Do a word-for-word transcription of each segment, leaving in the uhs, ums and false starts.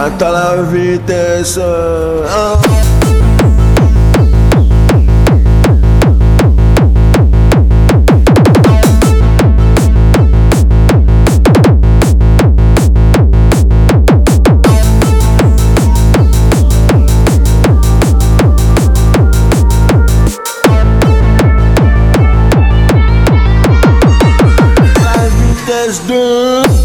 T'as la vitesse. Hein. De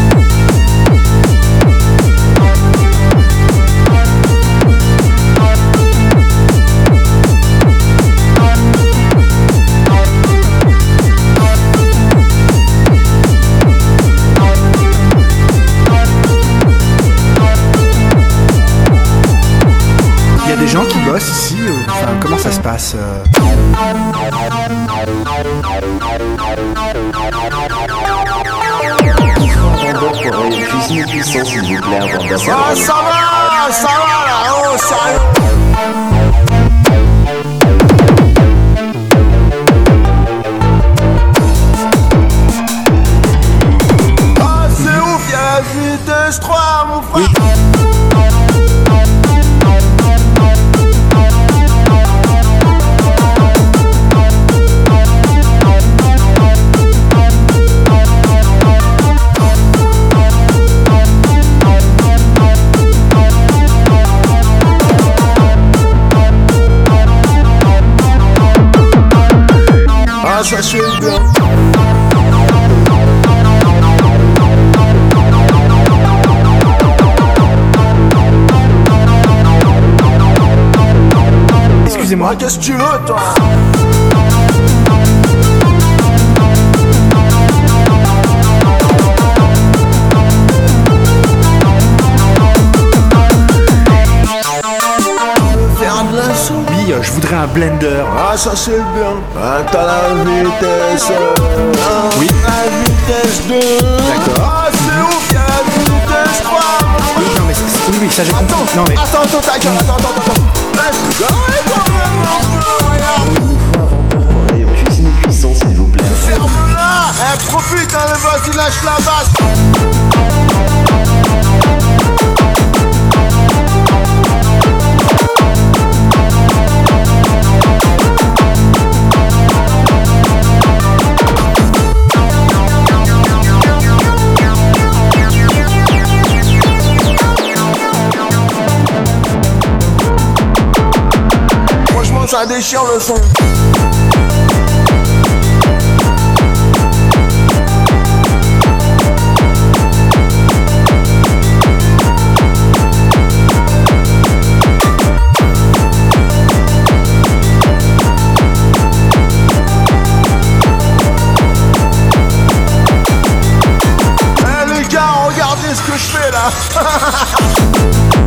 Il y a des gens qui bossent ici, ou... enfin comment ça se passe euh... Cuisine puissant s'il vous plaît avant de passer. Ah ça va, ça va là, oh sérieux. Ah c'est ouf, y'a la vitesse trois mon frère. Oui. Ah ça c'est bien. Excusez-moi. Ah, qu'est-ce que tu veux toi? Oui, euh, je voudrais un blender. Ah ça c'est bien. Ah t'as la vitesse. Ah, oui. La vitesse deux. D'accord. Ah c'est ouf, y'a la vitesse trois. Oui, non mais c'est... oui, oui, ça j'ai compris. Attends, Non mais... attends, attends, ta gueule, attends, attends, attends. Cuisine puissant s'il vous plaît. Ferme-la. Eh profite, hein, vas-y lâche la basse. Ça déchire le son. Eh les gars, regardez ce que je fais là.